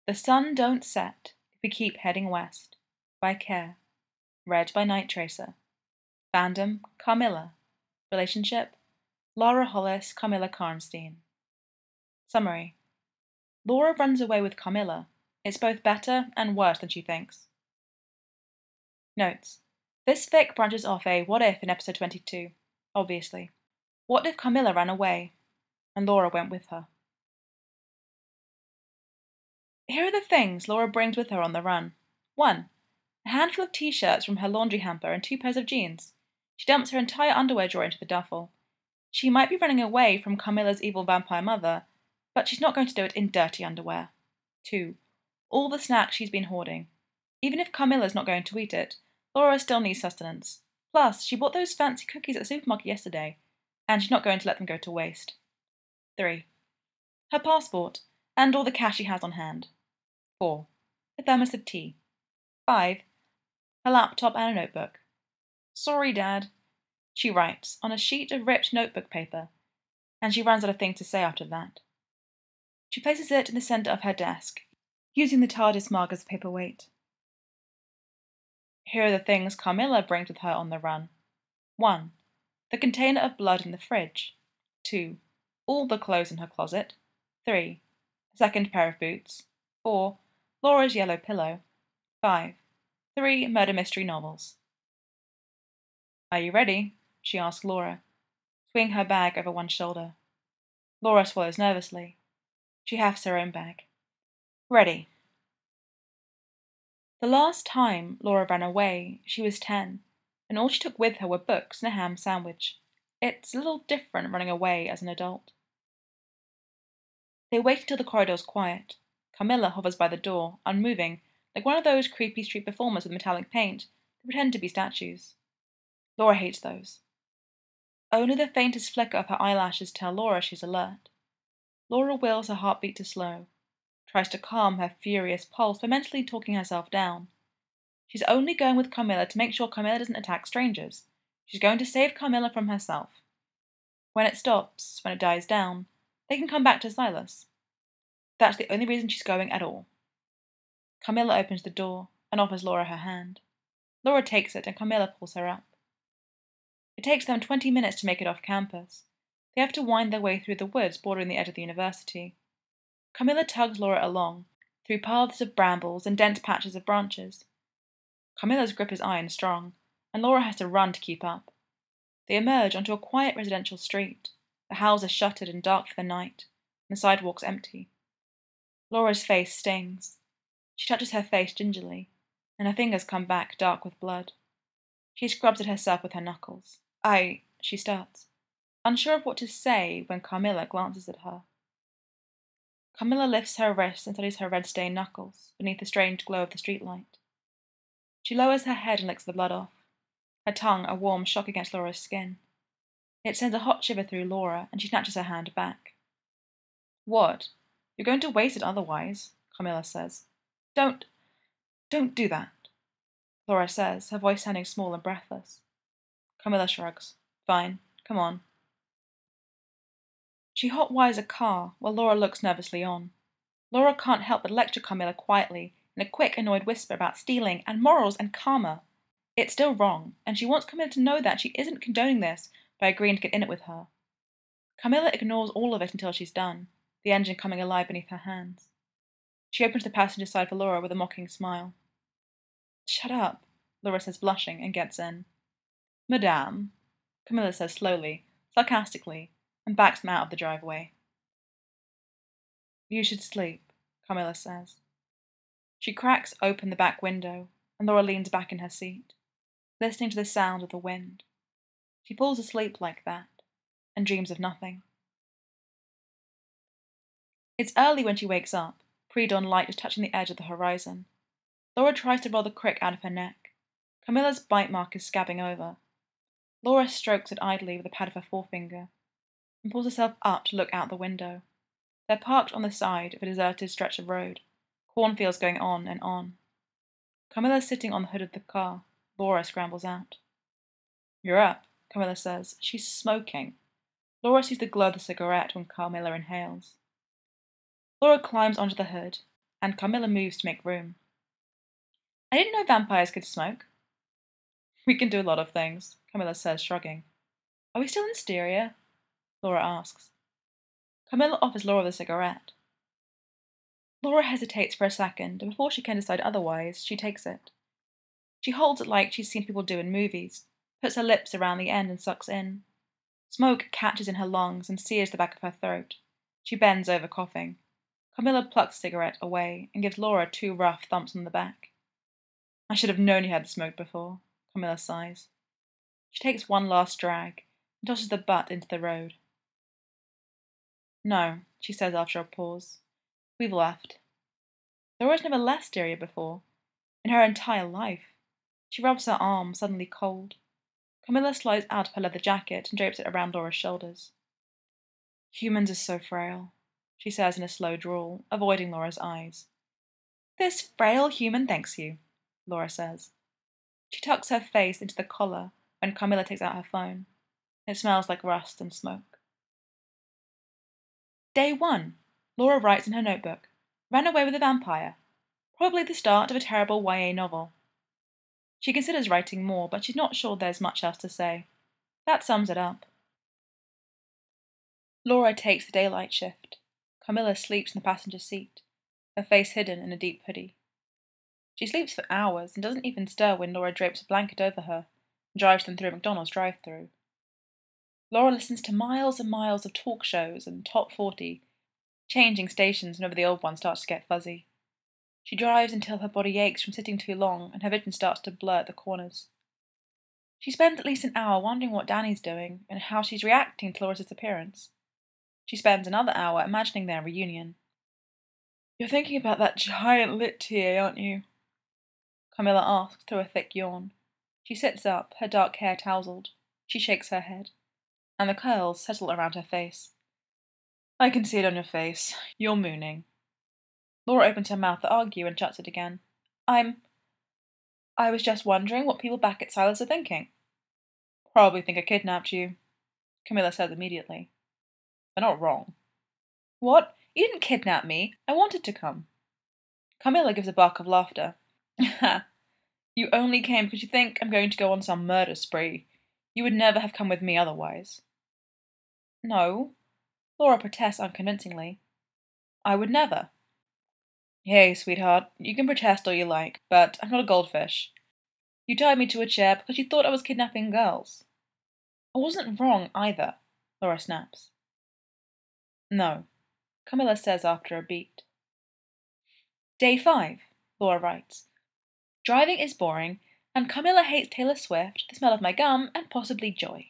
The Sun Don't Set If We Keep Heading West by Care. Read by Night Tracer. Fandom, Carmilla. Relationship, Laura Hollis, Carmilla Karnstein. Summary. Laura runs away with Carmilla. It's both better and worse than she thinks. Notes. This fic branches off a what if in episode 22, obviously. What if Carmilla ran away and Laura went with her? Here are the things Laura brings with her on the run. 1. A handful of t-shirts from her laundry hamper and 2 pairs of jeans. She dumps her entire underwear drawer into the duffel. She might be running away from Carmilla's evil vampire mother, but she's not going to do it in dirty underwear. 2. All the snacks she's been hoarding. Even if Carmilla's not going to eat it, Laura still needs sustenance. Plus, she bought those fancy cookies at the supermarket yesterday, and she's not going to let them go to waste. 3. Her passport, and all the cash she has on hand. 4. A thermos of tea. 5. Her laptop and a notebook. Sorry, Dad, she writes on a sheet of ripped notebook paper, and she runs out of things to say after that. She places it in the centre of her desk, using the TARDIS mug as a paperweight. Here are the things Carmilla brings with her on the run. 1. The container of blood in the fridge. 2. All the clothes in her closet. 3. A second pair of boots. 4. Laura's yellow pillow. 5. 3 murder mystery novels. Are you ready? She asks Laura, swinging her bag over one shoulder. Laura swallows nervously. She hefts her own bag. Ready. The last time Laura ran away, she was 10, and all she took with her were books and a ham sandwich. It's a little different running away as an adult. They wait until the corridor's quiet. Carmilla hovers by the door, unmoving, like one of those creepy street performers with metallic paint that pretend to be statues. Laura hates those. Only the faintest flicker of her eyelashes tell Laura she's alert. Laura wills her heartbeat to slow, tries to calm her furious pulse by mentally talking herself down. She's only going with Carmilla to make sure Carmilla doesn't attack strangers. She's going to save Carmilla from herself. When it stops, when it dies down, they can come back to Silas. That's the only reason she's going at all. Carmilla opens the door and offers Laura her hand. Laura takes it and Carmilla pulls her up. It takes them 20 minutes to make it off campus. They have to wind their way through the woods bordering the edge of the university. Carmilla tugs Laura along, through paths of brambles and dense patches of branches. Carmilla's grip is iron strong, and Laura has to run to keep up. They emerge onto a quiet residential street. The houses shuttered and dark for the night, and the sidewalks empty. Laura's face stings. She touches her face gingerly, and her fingers come back dark with blood. She scrubs at herself with her knuckles. She starts, unsure of what to say when Carmilla glances at her. Carmilla lifts her wrist and studies her red-stained knuckles beneath the strange glow of the streetlight. She lowers her head and licks the blood off, her tongue a warm shock against Laura's skin. It sends a hot shiver through Laura, and she snatches her hand back. What? You're going to waste it otherwise, Carmilla says. Don't do that, Laura says, her voice sounding small and breathless. Carmilla shrugs. Fine, come on. She hotwires a car while Laura looks nervously on. Laura can't help but lecture Carmilla quietly in a quick, annoyed whisper about stealing and morals and karma. It's still wrong, and she wants Carmilla to know that she isn't condoning this by agreeing to get in it with her. Carmilla ignores all of it until she's done, the engine coming alive beneath her hands. She opens the passenger side for Laura with a mocking smile. Shut up, Laura says, blushing, and gets in. Madame, Carmilla says slowly, sarcastically, and backs them out of the driveway. You should sleep, Carmilla says. She cracks open the back window, and Laura leans back in her seat, listening to the sound of the wind. She falls asleep like that, and dreams of nothing. It's early when she wakes up, pre-dawn light just touching the edge of the horizon. Laura tries to roll the crick out of her neck. Carmilla's bite mark is scabbing over. Laura strokes it idly with the pad of her forefinger, and pulls herself up to look out the window. They're parked on the side of a deserted stretch of road, cornfields going on and on. Carmilla's sitting on the hood of the car. Laura scrambles out. You're up, Carmilla says. She's smoking. Laura sees the glow of the cigarette when Carmilla inhales. Laura climbs onto the hood, and Carmilla moves to make room. I didn't know vampires could smoke. We can do a lot of things, Carmilla says, shrugging. Are we still in Styria? Laura asks. Carmilla offers Laura the cigarette. Laura hesitates for a second, and before she can decide otherwise, she takes it. She holds it like she's seen people do in movies, puts her lips around the end and sucks in. Smoke catches in her lungs and sears the back of her throat. She bends over, coughing. Carmilla plucks the cigarette away and gives Laura 2 rough thumps on the back. I should have known you had smoked before, Carmilla sighs. She takes one last drag and tosses the butt into the road. No, she says after a pause. We've left. Laura's never left Styria before, in her entire life. She rubs her arm, suddenly cold. Carmilla slides out of her leather jacket and drapes it around Laura's shoulders. Humans are so frail, she says in a slow drawl, avoiding Laura's eyes. This frail human thanks you, Laura says. She tucks her face into the collar when Carmilla takes out her phone. It smells like rust and smoke. Day 1. Laura writes in her notebook. Ran away with a vampire. Probably the start of a terrible YA novel. She considers writing more, but she's not sure there's much else to say. That sums it up. Laura takes the daylight shift. Carmilla sleeps in the passenger seat, her face hidden in a deep hoodie. She sleeps for hours and doesn't even stir when Laura drapes a blanket over her and drives them through a McDonald's drive-thru. Laura listens to miles and miles of talk shows and Top 40, changing stations whenever the old one starts to get fuzzy. She drives until her body aches from sitting too long and her vision starts to blur at the corners. She spends at least an hour wondering what Danny's doing and how she's reacting to Laura's disappearance. She spends another hour imagining their reunion. You're thinking about that giant lit TA, aren't you? Carmilla asks through a thick yawn. She sits up, her dark hair tousled. She shakes her head, and the curls settle around her face. I can see it on your face. You're mooning. Laura opens her mouth to argue and shuts it again. I was just wondering what people back at Silas are thinking. Probably think I kidnapped you, Carmilla says immediately. They're not wrong. What? You didn't kidnap me. I wanted to come. Carmilla gives a bark of laughter. Ha! You only came because you think I'm going to go on some murder spree. You would never have come with me otherwise. No, Laura protests unconvincingly. I would never. Hey, sweetheart, you can protest all you like, but I'm not a goldfish. You tied me to a chair because you thought I was kidnapping girls. I wasn't wrong either, Laura snaps. No, Carmilla says after a beat. Day 5, Laura writes. Driving is boring, and Carmilla hates Taylor Swift, the smell of my gum, and possibly Joy.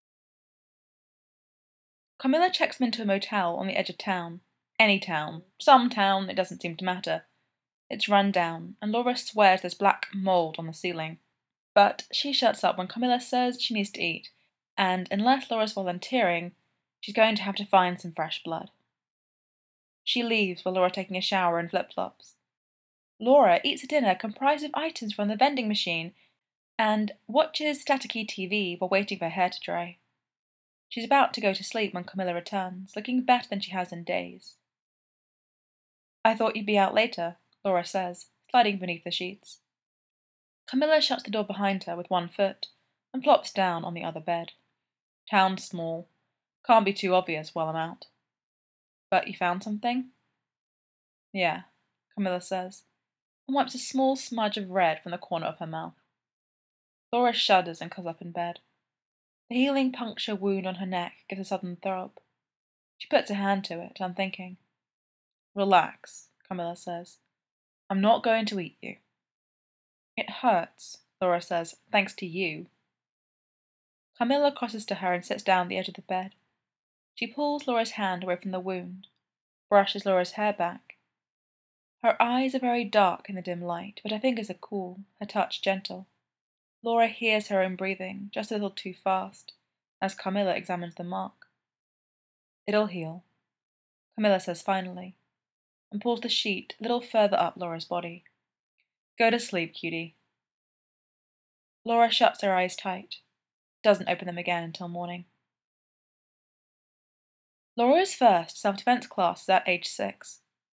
Carmilla checks them into a motel on the edge of town. Any town. Some town, it doesn't seem to matter. It's run down, and Laura swears there's black mold on the ceiling. But she shuts up when Carmilla says she needs to eat, and unless Laura's volunteering, she's going to have to find some fresh blood. She leaves while Laura taking a shower in flip-flops. Laura eats a dinner comprised of items from the vending machine and watches staticky TV while waiting for her hair to dry. She's about to go to sleep when Carmilla returns, looking better than she has in days. I thought you'd be out later, Laura says, sliding beneath the sheets. Carmilla shuts the door behind her with one foot and plops down on the other bed. Town's small. Can't be too obvious while I'm out. But you found something? Yeah, Carmilla says, and wipes a small smudge of red from the corner of her mouth. Laura shudders and curls up in bed. The healing puncture wound on her neck gives a sudden throb. She puts a hand to it, unthinking. Relax, Carmilla says. I'm not going to eat you. It hurts, Laura says, thanks to you. Carmilla crosses to her and sits down at the edge of the bed. She pulls Laura's hand away from the wound, brushes Laura's hair back. Her eyes are very dark in the dim light, but her fingers are cool, her touch gentle. Laura hears her own breathing, just a little too fast, as Carmilla examines the mark. It'll heal, Carmilla says finally, and pulls the sheet a little further up Laura's body. Go to sleep, cutie. Laura shuts her eyes tight, doesn't open them again until morning. Laura's first self-defense class is at age 6.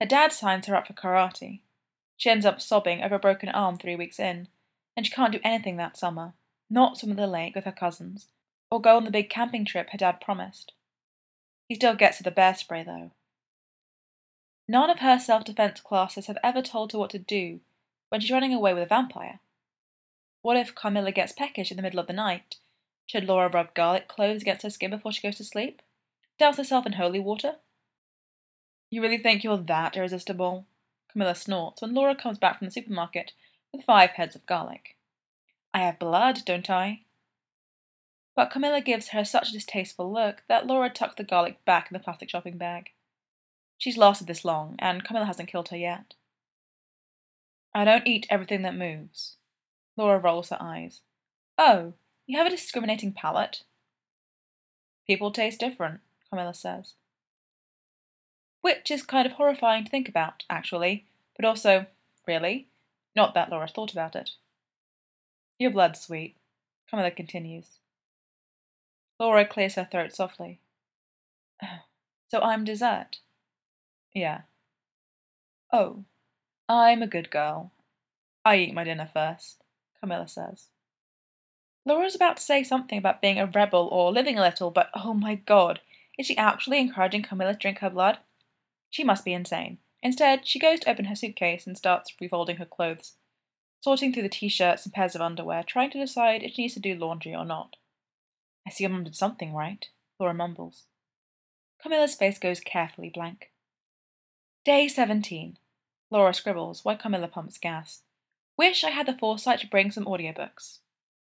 Her dad signs her up for karate. She ends up sobbing over a broken arm 3 weeks in, and she can't do anything that summer, not swim at the lake with her cousins, or go on the big camping trip her dad promised. He still gets her the bear spray, though. None of her self-defense classes have ever told her what to do when she's running away with a vampire. What if Carmilla gets peckish in the middle of the night? Should Laura rub garlic cloves against her skin before she goes to sleep? Douse herself in holy water? You really think you're that irresistible? Camilla snorts when Laura comes back from the supermarket with 5 heads of garlic. I have blood, don't I? But Camilla gives her such a distasteful look that Laura tucks the garlic back in the plastic shopping bag. She's lasted this long, and Camilla hasn't killed her yet. I don't eat everything that moves. Laura rolls her eyes. Oh, you have a discriminating palate? People taste different, Camilla says. Which is kind of horrifying to think about, actually, but also, really? Not that Laura thought about it. Your blood's sweet, Camilla continues. Laura clears her throat softly. So I'm dessert? Yeah. Oh, I'm a good girl. I eat my dinner first, Camilla says. Laura's about to say something about being a rebel or living a little, but oh my god, is she actually encouraging Camilla to drink her blood? She must be insane. Instead, she goes to open her suitcase and starts refolding her clothes, sorting through the t-shirts and pairs of underwear, trying to decide if she needs to do laundry or not. I see your mum did something right, Laura mumbles. Camilla's face goes carefully blank. Day 17. Laura scribbles while Camilla pumps gas. Wish I had the foresight to bring some audiobooks.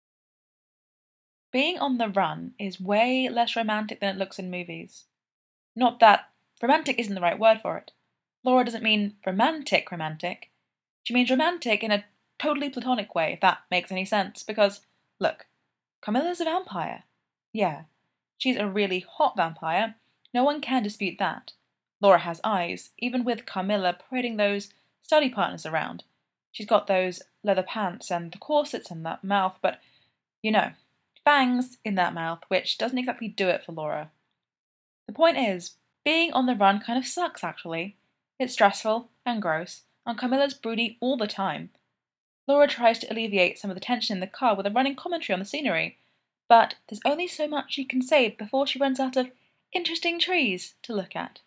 Being on the run is way less romantic than it looks in movies. Not that romantic isn't the right word for it. Laura doesn't mean romantic romantic. She means romantic in a totally platonic way, if that makes any sense, because, look, Camilla's a vampire. Yeah, she's a really hot vampire. No one can dispute that. Laura has eyes, even with Carmilla parading those study partners around. She's got those leather pants and the corsets and that mouth, but, you know, fangs in that mouth, which doesn't exactly do it for Laura. The point is, being on the run kind of sucks, actually. It's stressful and gross, and Camilla's broody all the time. Laura tries to alleviate some of the tension in the car with a running commentary on the scenery, but there's only so much she can say before she runs out of interesting trees to look at.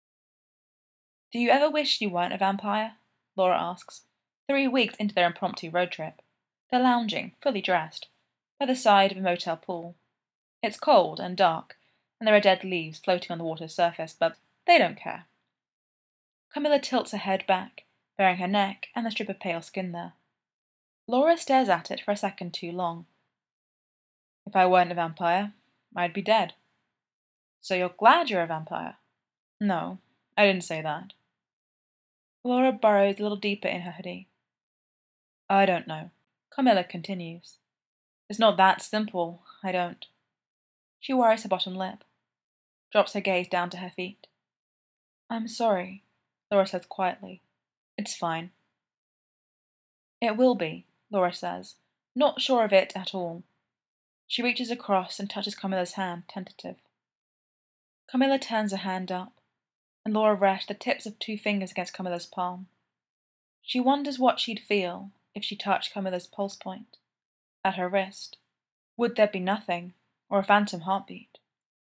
Do you ever wish you weren't a vampire? Laura asks, 3 weeks into their impromptu road trip. They're lounging, fully dressed, by the side of a motel pool. It's cold and dark, and there are dead leaves floating on the water's surface, but they don't care. Camilla tilts her head back, baring her neck and the strip of pale skin there. Laura stares at it for a second too long. If I weren't a vampire, I'd be dead. So you're glad you're a vampire? No, I didn't say that. Laura burrows a little deeper in her hoodie. I don't know. Camilla continues. It's not that simple, I don't. She worries her bottom lip, drops her gaze down to her feet. I'm sorry, Laura says quietly. It's fine. It will be, Laura says, not sure of it at all. She reaches across and touches Camilla's hand, tentative. Camilla turns her hand up, and Laura rests the tips of 2 fingers against Camilla's palm. She wonders what she'd feel if she touched Camilla's pulse point, at her wrist. Would there be nothing, or a phantom heartbeat?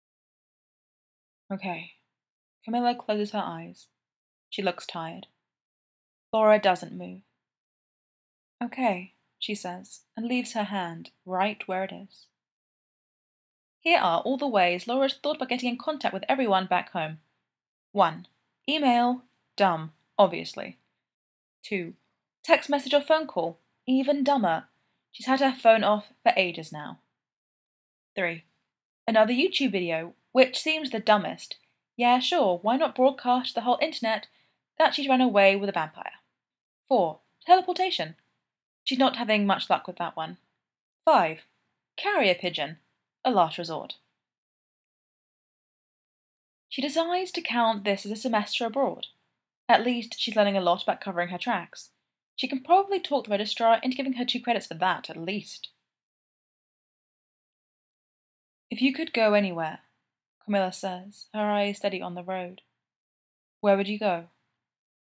Okay. Camilla closes her eyes. She looks tired. Laura doesn't move. Okay, she says, and leaves her hand right where it is. Here are all the ways Laura's thought about getting in contact with everyone back home. 1. Email. Dumb, obviously. 2. Text message or phone call. Even dumber. She's had her phone off for ages now. 3. Another YouTube video, which seems the dumbest. Yeah, sure, why not broadcast to the whole internet that she's run away with a vampire? 4. Teleportation. She's not having much luck with that one. 5. Carrier pigeon. A last resort. She decides to count this as a semester abroad. At least she's learning a lot about covering her tracks. She can probably talk the registrar into giving her 2 credits for that, at least. If you could go anywhere, Camilla says, her eyes steady on the road, where would you go?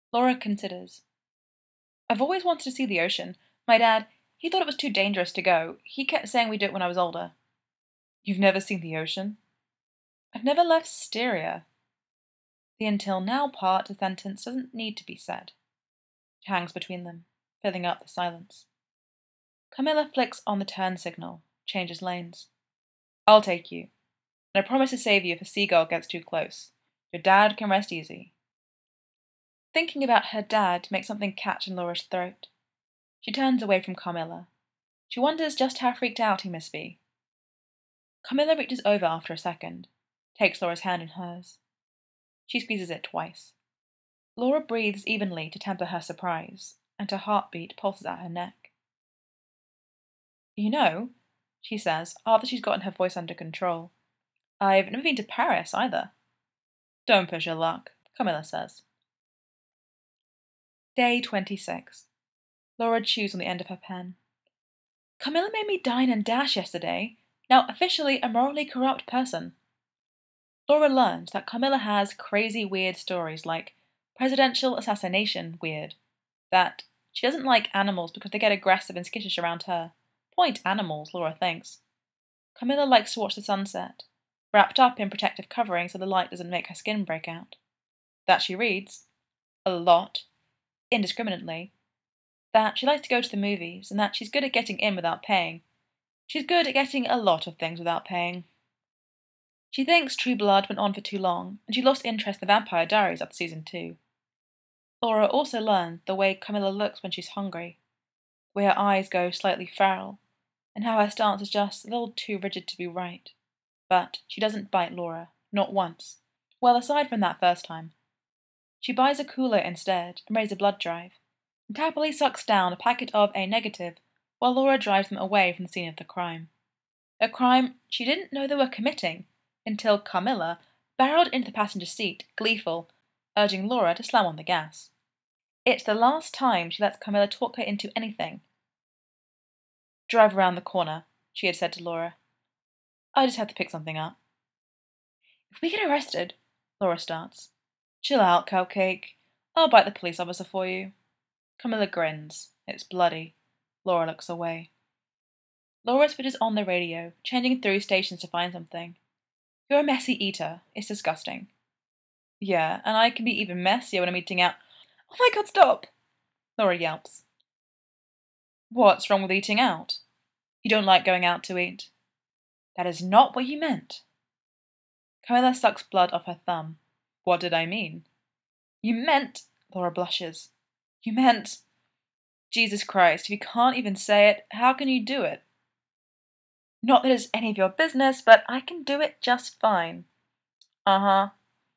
Laura considers. I've always wanted to see the ocean. My dad, he thought it was too dangerous to go. He kept saying we'd do it when I was older. You've never seen the ocean? I've never left Styria. The until now part of the sentence doesn't need to be said. It hangs between them, filling up the silence. Camilla flicks on the turn signal, changes lanes. I'll take you, and I promise to save you if a seagull gets too close. Your dad can rest easy. Thinking about her dad makes something catch in Laura's throat. She turns away from Carmilla. She wonders just how freaked out he must be. Carmilla reaches over after a second, takes Laura's hand in hers. She squeezes it twice. Laura breathes evenly to temper her surprise, and her heartbeat pulses at her neck. You know, she says, after she's gotten her voice under control, I've never been to Paris either. Don't push your luck, Camilla says. Day 26. Laura chews on the end of her pen. Camilla made me dine and dash yesterday, now officially a morally corrupt person. Laura learns that Camilla has crazy weird stories like presidential assassination weird, that she doesn't like animals because they get aggressive and skittish around her. Point animals, Laura thinks. Camilla likes to watch the sunset, wrapped up in protective covering so the light doesn't make her skin break out. That she reads, a lot, indiscriminately, that she likes to go to the movies, and that she's good at getting in without paying. She's good at getting a lot of things without paying. She thinks True Blood went on for too long, and she lost interest in the Vampire Diaries after season 2. Laura also learned the way Camilla looks when she's hungry, the way her eyes go slightly feral, and how her stance is just a little too rigid to be right. But she doesn't bite Laura, not once. Well, aside from that first time. She buys a cooler instead and raises a blood drive, and happily sucks down a packet of A negative while Laura drives them away from the scene of the crime. A crime she didn't know they were committing until Carmilla barreled into the passenger seat, gleeful, urging Laura to slam on the gas. It's the last time she lets Carmilla talk her into anything. Drive around the corner, she had said to Laura. I just have to pick something up. If we get arrested, Laura starts. Chill out, Cupcake. I'll bite the police officer for you. Camilla grins. It's bloody. Laura looks away. Laura switches on the radio, changing through stations to find something. You're a messy eater. It's disgusting. Yeah, and I can be even messier when I'm eating out. Oh my god, stop! Laura yelps. What's wrong with eating out? You don't like going out to eat. That is not what you meant. Camilla sucks blood off her thumb. What did I mean? You meant, Laura blushes. You meant, Jesus Christ, if you can't even say it, how can you do it? Not that it's any of your business, but I can do it just fine. Uh-huh.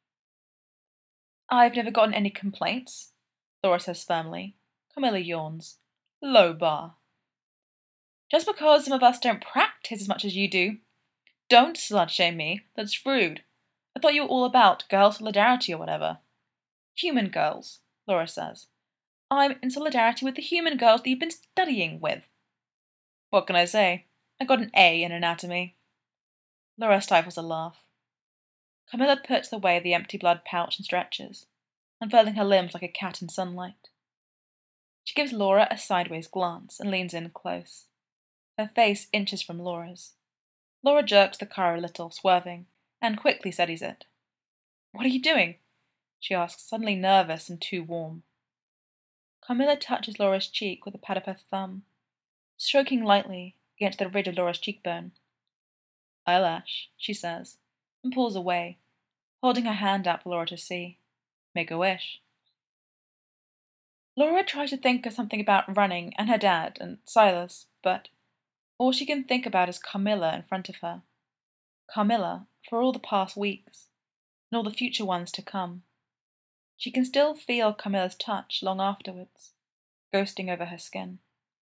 I've never gotten any complaints, Laura says firmly. Camilla yawns. Low bar. Just because some of us don't practice as much as you do. Don't slut-shame me, that's rude. I thought you were all about girl solidarity or whatever. Human girls, Laura says. I'm in solidarity with the human girls that you've been studying with. What can I say? I got an A in anatomy. Laura stifles a laugh. Camilla puts away the empty blood pouch and stretches, unfurling her limbs like a cat in sunlight. She gives Laura a sideways glance and leans in close. Her face inches from Laura's. Laura jerks the car a little, swerving, and quickly steadies it. What are you doing? She asks, suddenly nervous and too warm. Camilla touches Laura's cheek with the pad of her thumb, stroking lightly against the ridge of Laura's cheekbone. Eyelash, she says, and pulls away, holding her hand out for Laura to see. Make a wish. Laura tries to think of something about running and her dad and Silas, but all she can think about is Carmilla in front of her. Carmilla for all the past weeks, and all the future ones to come. She can still feel Carmilla's touch long afterwards, ghosting over her skin.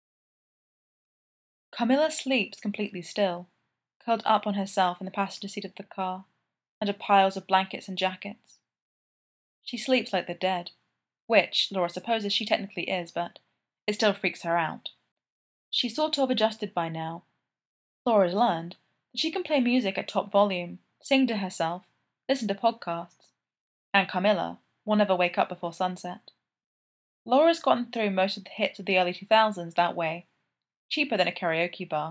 Carmilla sleeps completely still, curled up on herself in the passenger seat of the car, under piles of blankets and jackets. She sleeps like the dead, which Laura supposes she technically is, but it still freaks her out. She's sort of adjusted by now. Laura's learned that she can play music at top volume, sing to herself, listen to podcasts, and Carmilla will never wake up before sunset. Laura's gotten through most of the hits of the early 2000s that way, cheaper than a karaoke bar.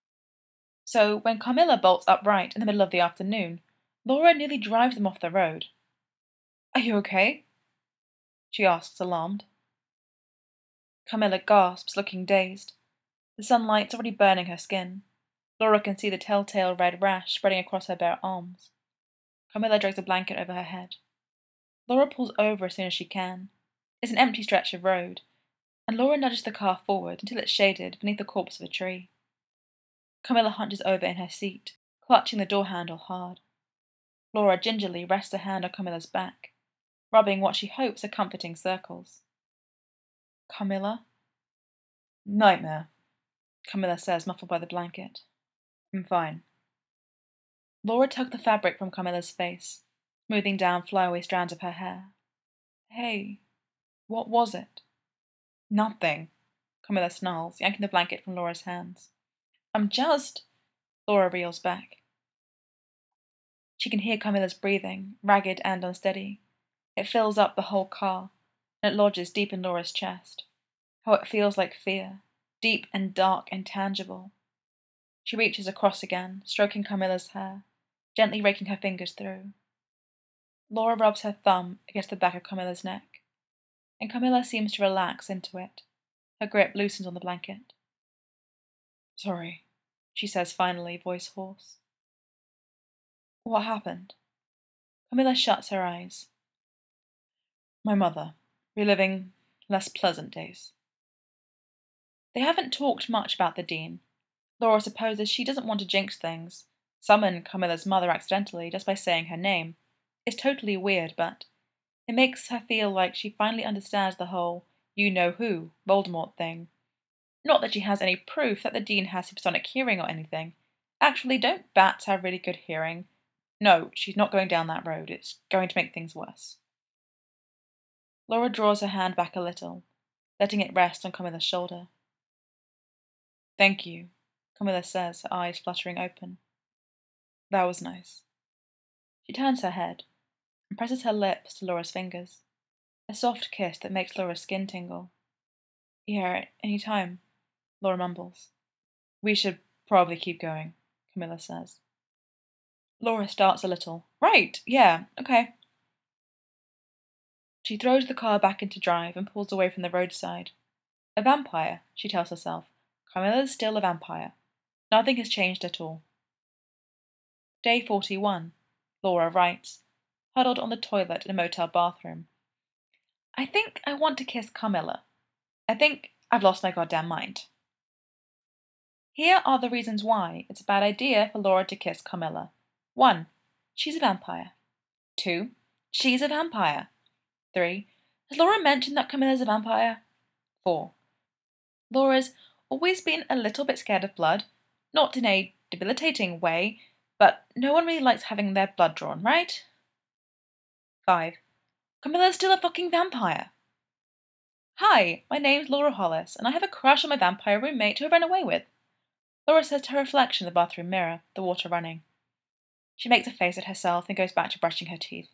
So when Carmilla bolts upright in the middle of the afternoon, Laura nearly drives them off the road. "Are you okay?" she asks, alarmed. Carmilla gasps, looking dazed. The sunlight's already burning her skin. Laura can see the telltale red rash spreading across her bare arms. Carmilla drags a blanket over her head. Laura pulls over as soon as she can. It's an empty stretch of road, and Laura nudges the car forward until it's shaded beneath the corpse of a tree. Carmilla hunches over in her seat, clutching the door handle hard. Laura gingerly rests a hand on Carmilla's back, rubbing what she hopes are comforting circles. "Carmilla?" "Nightmare," Carmilla says, muffled by the blanket. "I'm fine." Laura tugged the fabric from Carmilla's face, smoothing down flyaway strands of her hair. "Hey, what was it?" "Nothing," Carmilla snarls, yanking the blanket from Laura's hands. "I'm just—" Laura reels back. She can hear Carmilla's breathing, ragged and unsteady. It fills up the whole car, and it lodges deep in Laura's chest. How it feels like fear, deep and dark and tangible. She reaches across again, stroking Carmilla's hair, gently raking her fingers through. Laura rubs her thumb against the back of Carmilla's neck, and Carmilla seems to relax into it. Her grip loosens on the blanket. "Sorry," she says finally, voice hoarse. "What happened?" Carmilla shuts her eyes. "My mother, reliving less pleasant days." They haven't talked much about the Dean. Laura supposes she doesn't want to jinx things, summon Carmilla's mother accidentally just by saying her name. It's totally weird, but it makes her feel like she finally understands the whole you-know-who Voldemort thing. Not that she has any proof that the Dean has supersonic hearing or anything. Actually, don't bats have really good hearing? No, she's not going down that road. It's going to make things worse. Laura draws her hand back a little, letting it rest on Carmilla's shoulder. "Thank you," Carmilla says, her eyes fluttering open. "That was nice." She turns her head and presses her lips to Laura's fingers, a soft kiss that makes Laura's skin tingle. "Yeah, any time," Laura mumbles. "We should probably keep going," Carmilla says. Laura starts a little. "Right, yeah, okay." She throws the car back into drive and pulls away from the roadside. A vampire, she tells herself. Carmilla's still a vampire. Nothing has changed at all. Day 41. Laura writes, huddled on the toilet in a motel bathroom. "I think I want to kiss Carmilla. I think I've lost my goddamn mind." Here are the reasons why it's a bad idea for Laura to kiss Carmilla. 1. She's a vampire. 2. She's a vampire. 3. Has Laura mentioned that Carmilla's a vampire? 4. Laura's always been a little bit scared of blood, not in a debilitating way, but no one really likes having their blood drawn, right? 5. Camilla's still a fucking vampire. "Hi, my name's Laura Hollis, and I have a crush on my vampire roommate who I ran away with," Laura says to her reflection in the bathroom mirror, the water running. She makes a face at herself and goes back to brushing her teeth.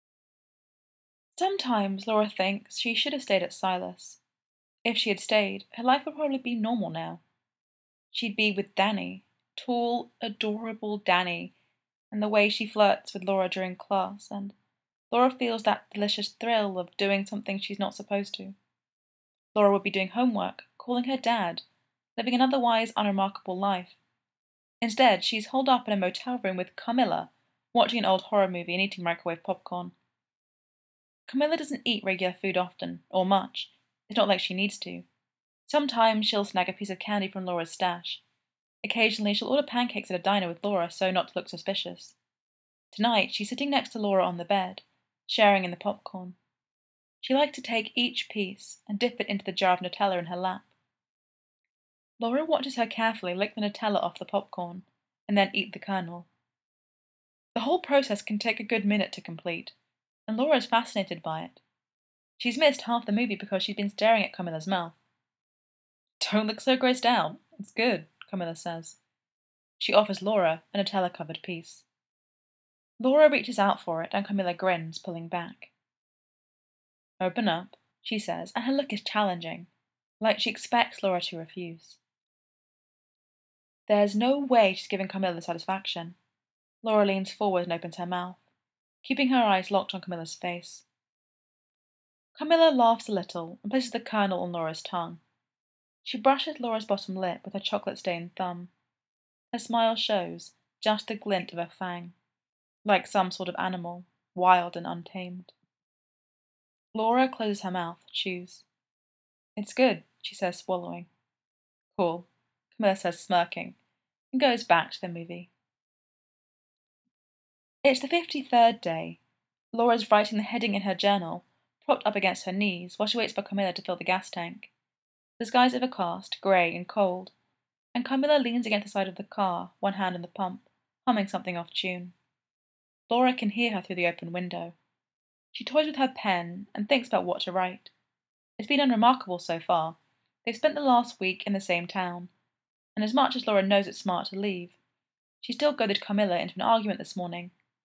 Sometimes Laura thinks she should have stayed at Silas. If she had stayed, her life would probably be normal now. She'd be with Danny, tall, adorable Danny, and the way she flirts with Laura during class, and Laura feels that delicious thrill of doing something she's not supposed to. Laura would be doing homework, calling her dad, living an otherwise unremarkable life. Instead, she's holed up in a motel room with Carmilla, watching an old horror movie and eating microwave popcorn. Carmilla doesn't eat regular food often, or much. It's not like she needs to. Sometimes she'll snag a piece of candy from Laura's stash. Occasionally she'll order pancakes at a diner with Laura so not to look suspicious. Tonight she's sitting next to Laura on the bed, sharing in the popcorn. She likes to take each piece and dip it into the jar of Nutella in her lap. Laura watches her carefully lick the Nutella off the popcorn, and then eat the kernel. The whole process can take a good minute to complete, and Laura is fascinated by it. She's missed half the movie because she's been staring at Camilla's mouth. "Don't look so grossed out. It's good," Camilla says. She offers Laura a Nutella-covered piece. Laura reaches out for it, and Camilla grins, pulling back. "Open up," she says, and her look is challenging, like she expects Laura to refuse. There's no way she's giving Camilla the satisfaction. Laura leans forward and opens her mouth, keeping her eyes locked on Camilla's face. Camilla laughs a little and places the kernel on Laura's tongue. She brushes Laura's bottom lip with her chocolate-stained thumb. Her smile shows just the glint of a fang, like some sort of animal, wild and untamed. Laura closes her mouth, chews. It's good, she says, swallowing. Cool, Camilla says, smirking, and goes back to the movie. It's the 53rd day. Laura's writing the heading in her journal, propped up against her knees, while she waits for Camilla to fill the gas tank. The sky's overcast, grey and cold, and Camilla leans against the side of the car, one hand on the pump, humming something off tune. Laura can hear her through the open window. She toys with her pen and thinks about what to write. It's been unremarkable so far. They've spent the last week in the same town, and as much as Laura knows it's smart to leave, she still goaded Camilla into an argument this morning.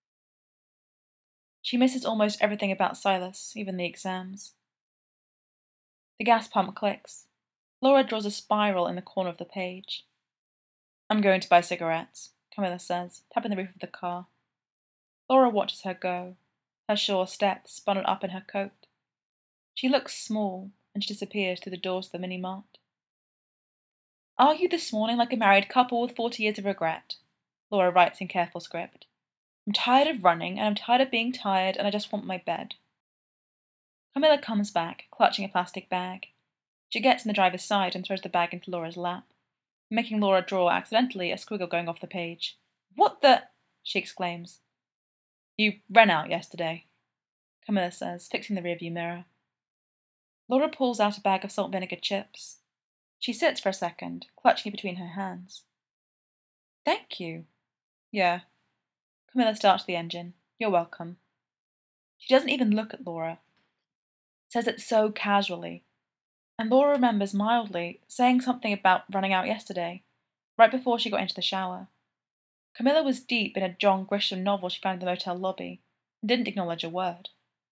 She misses almost everything about Silas, even the exams. The gas pump clicks. Laura draws a spiral in the corner of the page. I'm going to buy cigarettes, Camilla says, tapping the roof of the car. Laura watches her go, her sure step spun up in her coat. She looks small, and she disappears through the doors of the mini-mart. Argue this morning like a married couple with 40 years of regret, Laura writes in careful script. I'm tired of running, and I'm tired of being tired, and I just want my bed. Camilla comes back, clutching a plastic bag. She gets in the driver's side and throws the bag into Laura's lap, making Laura draw accidentally a squiggle going off the page. What the? She exclaims. You ran out yesterday, Camilla says, fixing the rearview mirror. Laura pulls out a bag of salt vinegar chips. She sits for a second, clutching it between her hands. Thank you. Yeah. Camilla starts the engine. You're welcome. She doesn't even look at Laura. Says it so casually. And Laura remembers mildly saying something about running out yesterday, right before she got into the shower. Camilla was deep in a John Grisham novel she found in the motel lobby, and didn't acknowledge a word.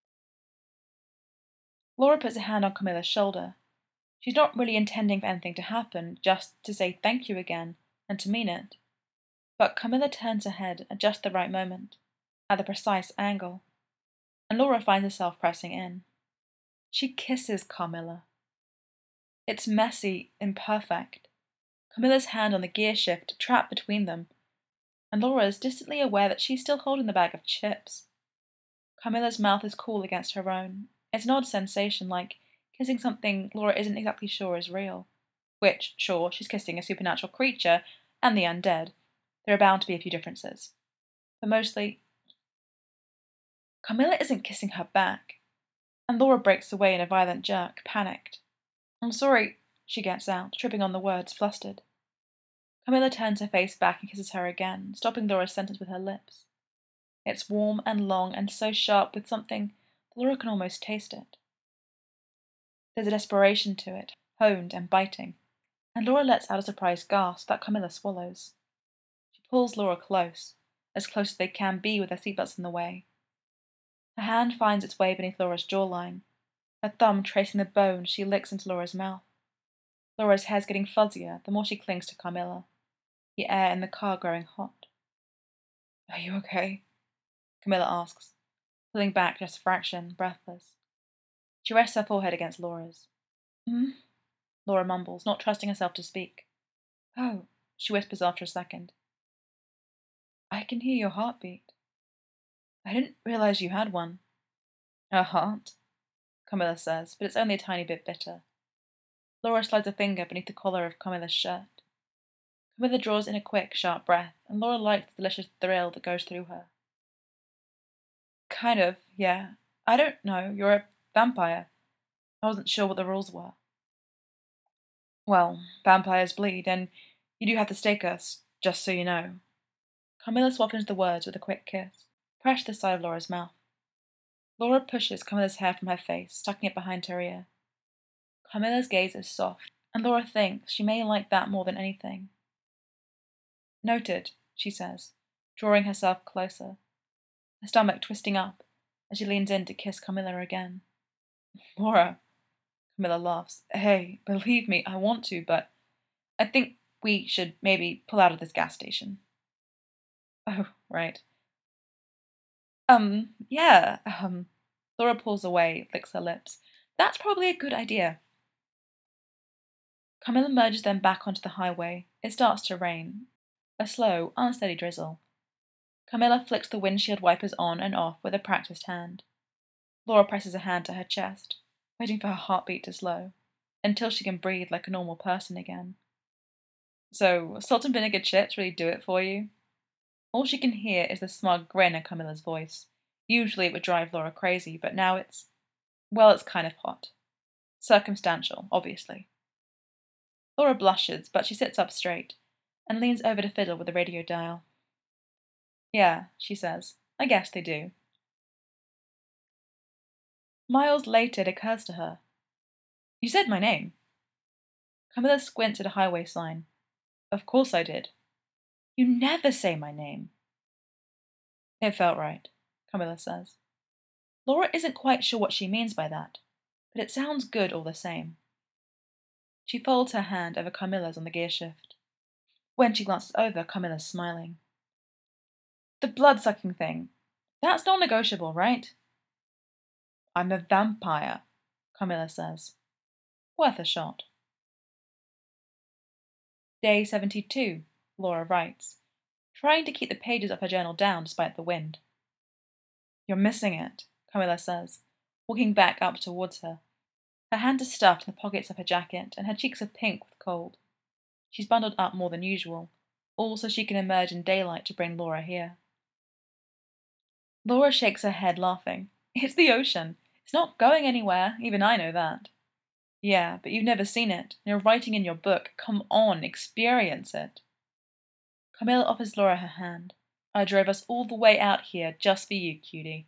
Laura puts a hand on Camilla's shoulder. She's not really intending for anything to happen, just to say thank you again, and to mean it. But Camilla turns her head at just the right moment, at the precise angle, and Laura finds herself pressing in. She kisses Camilla. It's messy, imperfect. Camilla's hand on the gear shift trapped between them, and Laura is distantly aware that she's still holding the bag of chips. Camilla's mouth is cool against her own. It's an odd sensation, like kissing something Laura isn't exactly sure is real. Which, sure, she's kissing a supernatural creature and the undead. There are bound to be a few differences. But mostly, Camilla isn't kissing her back. And Laura breaks away in a violent jerk, panicked. I'm sorry, she gets out, tripping on the words, flustered. Camilla turns her face back and kisses her again, stopping Laura's sentence with her lips. It's warm and long and so sharp with something that Laura can almost taste it. There's a desperation to it, honed and biting, and Laura lets out a surprised gasp that Camilla swallows. She pulls Laura close as they can be with their seatbelts in the way. Her hand finds its way beneath Laura's jawline, her thumb tracing the bone she licks into Laura's mouth. Laura's hair's getting fuzzier the more she clings to Camilla, the air in the car growing hot. Are you okay? Camilla asks, pulling back just a fraction, breathless. She rests her forehead against Laura's. Laura mumbles, not trusting herself to speak. Oh, she whispers after a second. I can hear your heartbeat. I didn't realize you had one. A heart? Camilla says, but it's only a tiny bit bitter. Laura slides a finger beneath the collar of Camilla's shirt. Camilla draws in a quick, sharp breath, and Laura likes the delicious thrill that goes through her. Kind of, yeah. I don't know, you're a vampire. I wasn't sure what the rules were. Well, vampires bleed, and you do have to stake us, just so you know. Camilla softens the words with a quick kiss, pressed to the side of Laura's mouth. Laura pushes Camilla's hair from her face, tucking it behind her ear. Camilla's gaze is soft, and Laura thinks she may like that more than anything. Noted, she says, drawing herself closer, her stomach twisting up as she leans in to kiss Camilla again. Laura, Camilla laughs. Hey, believe me, I want to, but I think we should maybe pull out of this gas station. Oh, right. Yeah. Laura pulls away, licks her lips. That's probably a good idea. Camilla merges them back onto the highway. It starts to rain. A slow, unsteady drizzle. Camilla flicks the windshield wipers on and off with a practiced hand. Laura presses a hand to her chest, waiting for her heartbeat to slow, until she can breathe like a normal person again. So, salt and vinegar chips really do it for you? All she can hear is the smug grin in Camilla's voice. Usually it would drive Laura crazy, but now it's kind of hot. Circumstantial, obviously. Laura blushes, but she sits up straight and leans over to fiddle with the radio dial. Yeah, she says, I guess they do. Miles later it occurs to her. You said my name. Camilla squints at a highway sign. Of course I did. You never say my name. It felt right, Camilla says. Laura isn't quite sure what she means by that, but it sounds good all the same. She folds her hand over Camilla's on the gear shift. When she glances over, Camilla's smiling. The blood-sucking thing. That's non-negotiable, right? I'm a vampire, Camilla says. Worth a shot. Day 72, Laura writes, trying to keep the pages of her journal down despite the wind. You're missing it, Camilla says, walking back up towards her. Her hands are stuffed in the pockets of her jacket, and her cheeks are pink with cold. She's bundled up more than usual, all so she can emerge in daylight to bring Laura here. Laura shakes her head, laughing. It's the ocean. It's not going anywhere, even I know that. Yeah, but you've never seen it. You're writing in your book. Come on, experience it. Camilla offers Laura her hand. I drove us all the way out here just for you, cutie.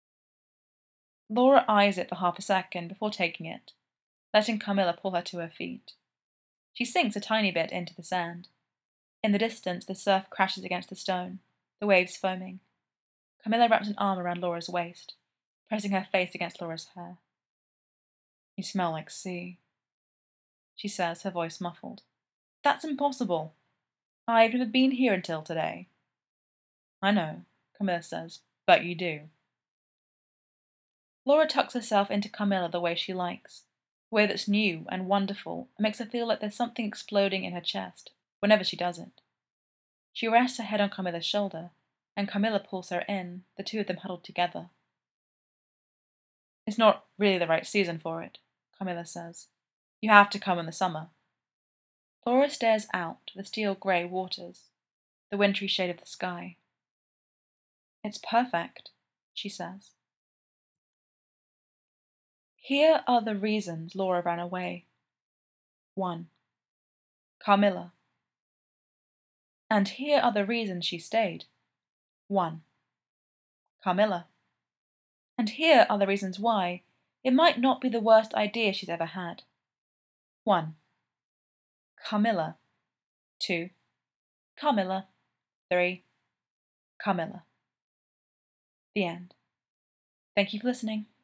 Laura eyes it for half a second before taking it, letting Camilla pull her to her feet. She sinks a tiny bit into the sand. In the distance, the surf crashes against the stone, the waves foaming. Camilla wraps an arm around Laura's waist, pressing her face against Laura's hair. You smell like sea, she says, her voice muffled. That's impossible. I've never been here until today. I know, Camilla says, but you do. Laura tucks herself into Camilla the way she likes, a way that's new and wonderful and makes her feel like there's something exploding in her chest whenever she does it. She rests her head on Camilla's shoulder, and Camilla pulls her in, the two of them huddled together. It's not really the right season for it, Camilla says. You have to come in the summer. Laura stares out at the steel-grey waters, the wintry shade of the sky. It's perfect, she says. Here are the reasons Laura ran away. 1. Carmilla. And here are the reasons she stayed. 1. Carmilla. And here are the reasons why it might not be the worst idea she's ever had. 1. Carmilla. 2. Carmilla. 3. Carmilla. The end. Thank you for listening.